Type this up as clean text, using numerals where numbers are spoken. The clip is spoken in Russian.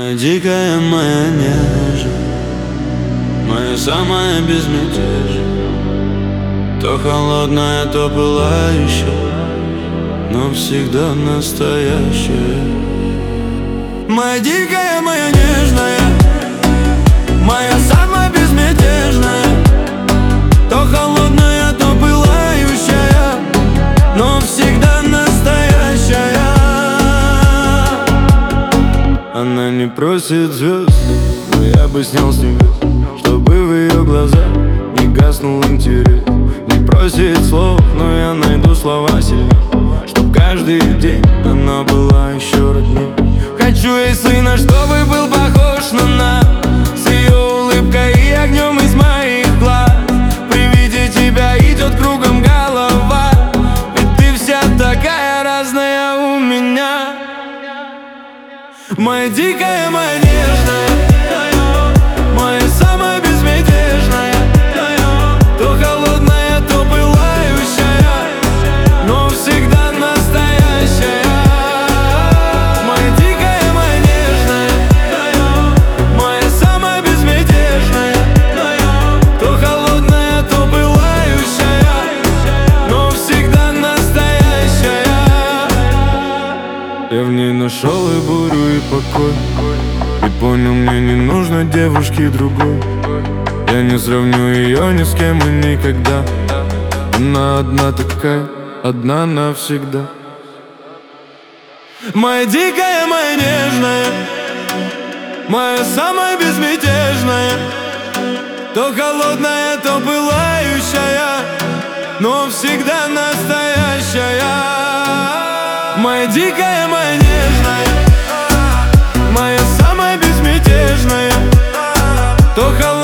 Моя дикая, моя нежная, моя самая безмятежная, то холодная, то пылающая, но всегда настоящая. Моя дикая, моя нежная, моя самая безмятежная, то холодная, то пылающая, но всегда настоящая. Она не просит звезд, но я бы снял с небес, чтобы в ее глазах не гаснул интерес. Не просит слов, но я найду слова сильнее, чтоб каждый день она была еще роднее. Хочу ей сына, чтобы был похож на нас, с ее улыбкой и огнем из моих глаз. При виде тебя идет кругом голова, ведь ты вся такая разная у меня. Моя дикая, моя нежная, моя самая безмятежная, то холодная, то пылающая, но всегда настоящая. Моя дикая, моя нежная, моя самая безмятежная, то холодная, то пылающая, но всегда настоящая. Я в ней нашел и бурю, и покой, и понял, мне не нужно девушки другой. Я не сравню ее ни с кем и никогда. Она одна такая, одна навсегда. Моя дикая, моя нежная, моя самая безмятежная, то холодная, то пылающая, но всегда настоящая. Моя дикая, моя нежная, моя самая безмятежная, то холодная,